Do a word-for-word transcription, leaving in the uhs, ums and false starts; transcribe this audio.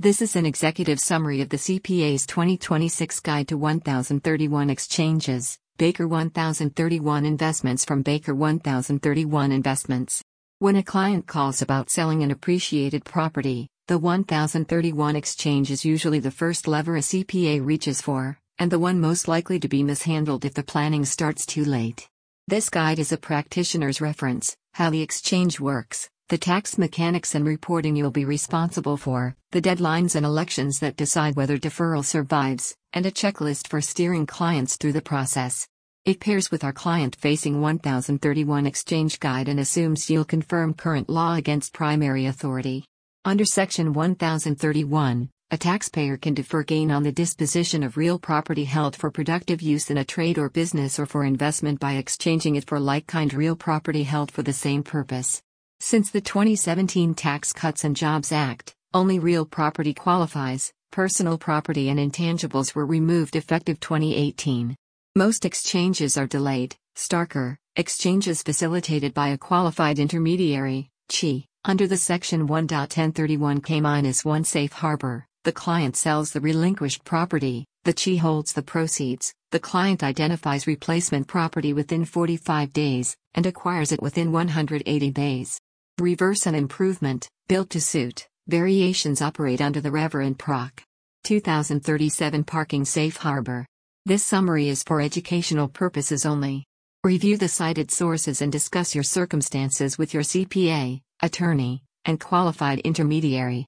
This is an executive summary of the C P A's twenty twenty-six Guide to one thousand thirty-one Exchanges, Baker one thousand thirty-one Investments from Baker one thousand thirty-one Investments. When a client calls about selling an appreciated property, the one thousand thirty-one Exchange is usually the first lever a C P A reaches for, and the one most likely to be mishandled if the planning starts too late. This guide is a practitioner's reference, how the exchange works, the tax mechanics and reporting you'll be responsible for, the deadlines and elections that decide whether deferral survives, and a checklist for steering clients through the process. It pairs with our client-facing one thousand thirty-one Exchange Guide and assumes you'll confirm current law against primary authority. Under Section one thousand thirty-one, a taxpayer can defer gain on the disposition of real property held for productive use in a trade or business or for investment by exchanging it for like-kind real property held for the same purpose. Since the twenty seventeen Tax Cuts and Jobs Act, only real property qualifies. Personal property and intangibles were removed effective twenty eighteen. Most exchanges are delayed, starker, exchanges facilitated by a qualified intermediary, C I. Under the Section one ten thirty-one K-one safe harbor, the client sells the relinquished property, the C I holds the proceeds, the client identifies replacement property within forty-five days, and acquires it within one hundred eighty days. Reverse and improvement, built to suit, variations operate under the Rever and Proc. two thousand thirty-seven Parking Safe Harbor. This summary is for educational purposes only. Review the cited sources and discuss your circumstances with your C P A, attorney, and qualified intermediary.